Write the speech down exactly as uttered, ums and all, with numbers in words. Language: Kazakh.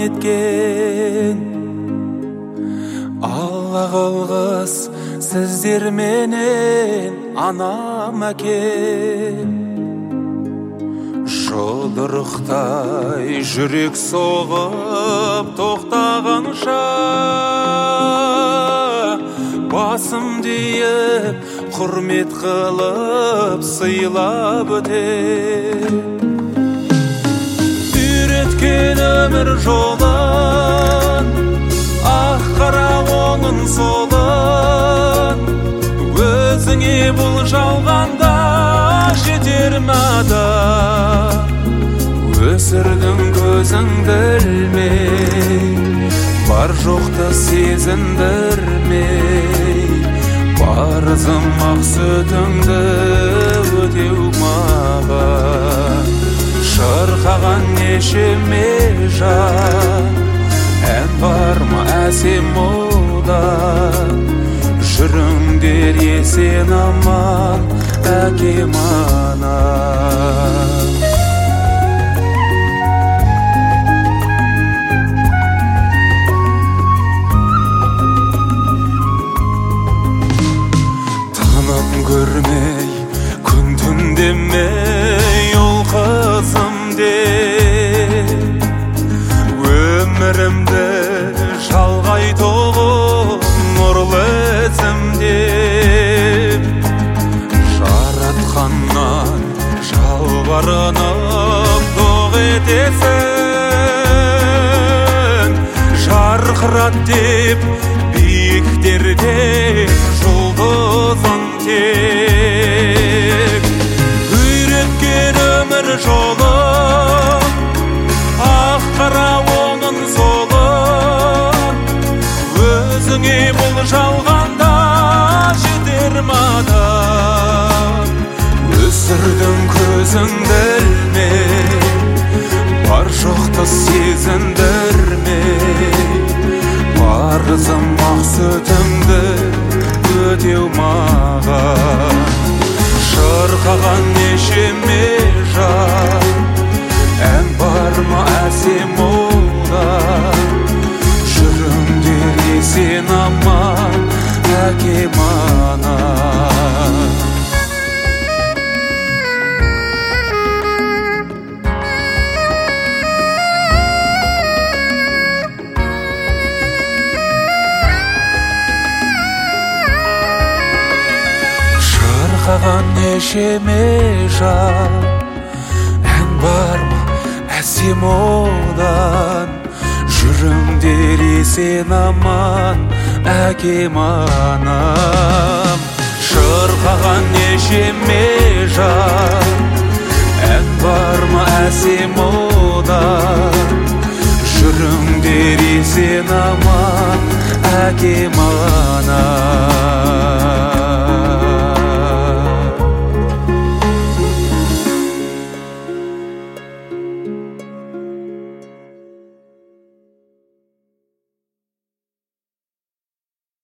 еткен. Алла қылғыс сіздер менен анам әкем. Жұдырықтай жүрек соғып тоқтағанша, басым дейіп құрмет қылып сыйлап өтер. Үйреткен өмір жолын, ақ қара оның солын, өзіңе бұл жалғанда жетер ме адам? Өсірдің көзіңді ілмей, бар жоқты сезіндірмей, парызым ақ сүтіңді өтеу маған. Шырқаған нешеме жан, ән бар ма әсем одан? Жүріңдер есен аман, әкем анам. Тыным көрмей, күн түн демей, ол қызым деп, өмірімді жалғай толы нұрлы ізімдеп, жаратқаннан жалбарынып тоқ етесің. Жарқырат деп биіктерде жұлдызың тек. Үйреткен өмір жолы, ақ қара оның солы, өзіңе бұл жалғанда жетер ме адам? Өсірдің көзіңді ілмей, бар жоқты сезіндірмей, парызым ақ сүтіңді өтеу маған. Шырқаған нешеме жан, ән бар ма әсем одан? Жүріңдер есен аман, әкем анам. Шырқаған нешеме жан, ән бар ма әсем одан? Жүріңдер есен аман, әкем анам. Шырқаған нешеме жан, ән бар ма әсем одан? Жүріңдер есен аман, әкем анам.